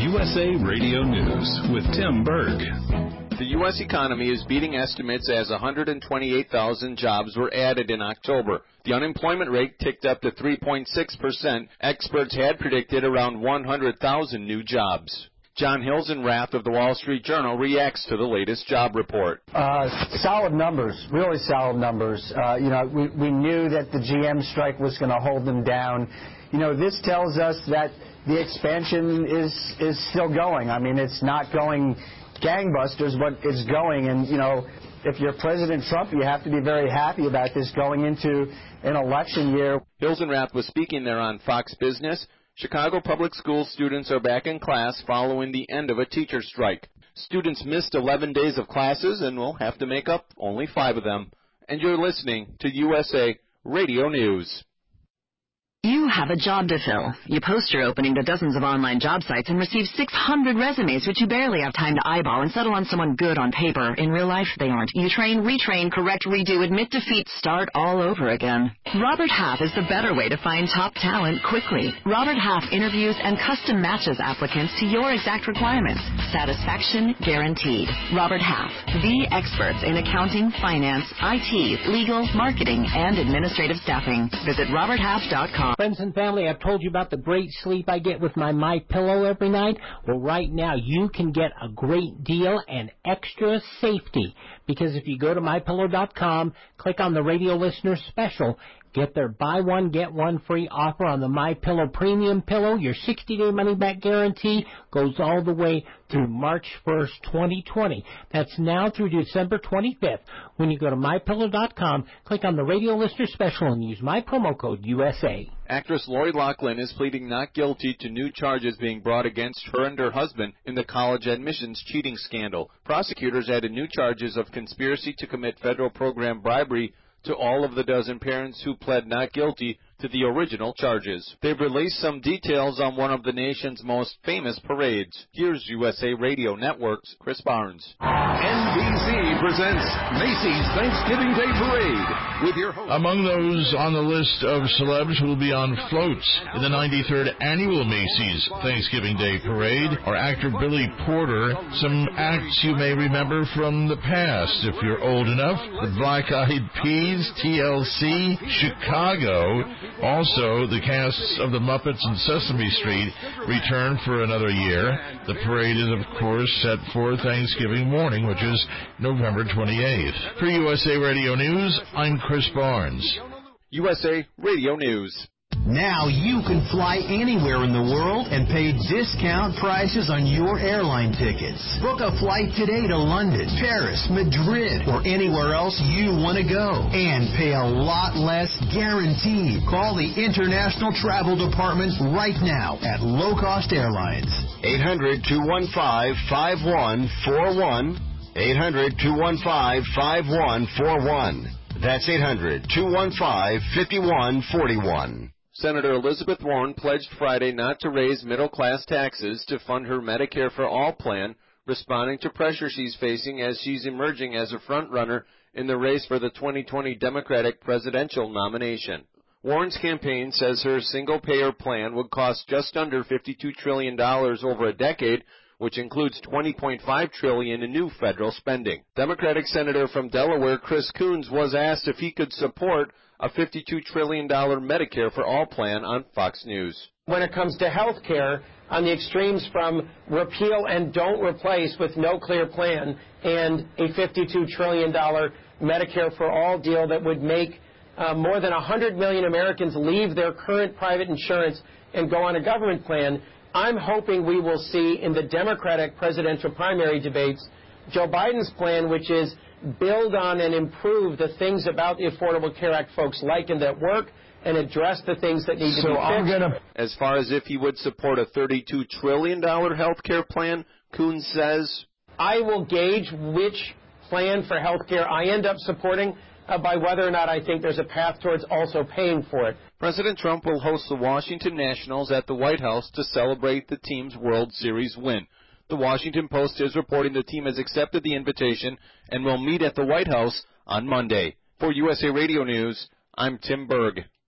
USA Radio News with Tim Berg. The U.S. economy is beating estimates as 128,000 jobs were added in October. The unemployment rate ticked up to 3.6%. Experts had predicted around 100,000 new jobs. John Hilsenrath of the Wall Street Journal reacts to the latest job report. Solid numbers, really solid numbers. We knew that the GM strike was going to hold them down. This tells us that the expansion is still going. I mean, it's not going gangbusters, but it's going. And, if you're President Trump, you have to be very happy about this going into an election year. Hilsenrath was speaking there on Fox Business. Chicago public school students are back in class following the end of a teacher strike. Students missed 11 days of classes and will have to make up only 5 of them. And you're listening to USA Radio News. You have a job to fill. You post your opening to dozens of online job sites and receive 600 resumes, which you barely have time to eyeball and settle on someone good on paper. In real life, they aren't. You train, retrain, correct, redo, admit defeat, start all over again. Robert Half is the better way to find top talent quickly. Robert Half interviews and custom matches applicants to your exact requirements. Satisfaction guaranteed. Robert Half, the experts in accounting, finance, IT, legal, marketing, and administrative staffing. Visit roberthalf.com. Friends and family, I've told you about the great sleep I get with my MyPillow every night. Well, right now you can get a great deal and extra safety, because if you go to MyPillow.com, click on the radio listener special, get their buy one, get one free offer on the MyPillow Premium Pillow. Your 60-day money-back guarantee goes all the way through March 1st, 2020. That's now through December 25th. When you go to MyPillow.com, click on the radio listener special and use my promo code USA. Actress Lori Loughlin is pleading not guilty to new charges being brought against her and her husband in the college admissions cheating scandal. Prosecutors added new charges of conspiracy to commit federal program bribery to all of the dozen parents who pled not guilty to the original charges. They've released some details on one of the nation's most famous parades. Here's USA Radio Network's Chris Barnes. NBC presents Macy's Thanksgiving Day Parade with your host. Among those on the list of celebs who will be on floats in the 93rd Annual Macy's Thanksgiving Day Parade are actor Billy Porter, some acts you may remember from the past if you're old enough, the Black Eyed Peas, TLC, Chicago. Also, the casts of the Muppets and Sesame Street return for another year. The parade is, of course, set for Thanksgiving morning, which is November 28th. For USA Radio News, I'm Chris Barnes. USA Radio News. Now you can fly anywhere in the world and pay discount prices on your airline tickets. Book a flight today to London, Paris, Madrid, or anywhere else you want to go. And pay a lot less guaranteed. Call the International Travel Department right now at Low Cost Airlines. 800-215-5141. 800-215-5141. That's 800-215-5141. Senator Elizabeth Warren pledged Friday not to raise middle-class taxes to fund her Medicare for All plan, responding to pressure she's facing as she's emerging as a front-runner in the race for the 2020 Democratic presidential nomination. Warren's campaign says her single-payer plan would cost just under $52 trillion over a decade, which includes $20.5 trillion in new federal spending. Democratic Senator from Delaware Chris Coons was asked if he could support a $52 trillion Medicare for All plan on Fox News. When it comes to health care, on the extremes from repeal and don't replace with no clear plan and a $52 trillion Medicare for All deal that would make more than 100 million Americans leave their current private insurance and go on a government plan, I'm hoping we will see in the Democratic presidential primary debates Joe Biden's plan, which is build on and improve the things about the Affordable Care Act folks like and that work, and address the things that need to be fixed. As far as if he would support a $32 trillion health care plan, Coons says, I will gauge which plan for health care I end up supporting by whether or not I think there's a path towards also paying for it. President Trump will host the Washington Nationals at the White House to celebrate the team's World Series win. The Washington Post is reporting the team has accepted the invitation and will meet at the White House on Monday. For USA Radio News, I'm Tim Berg.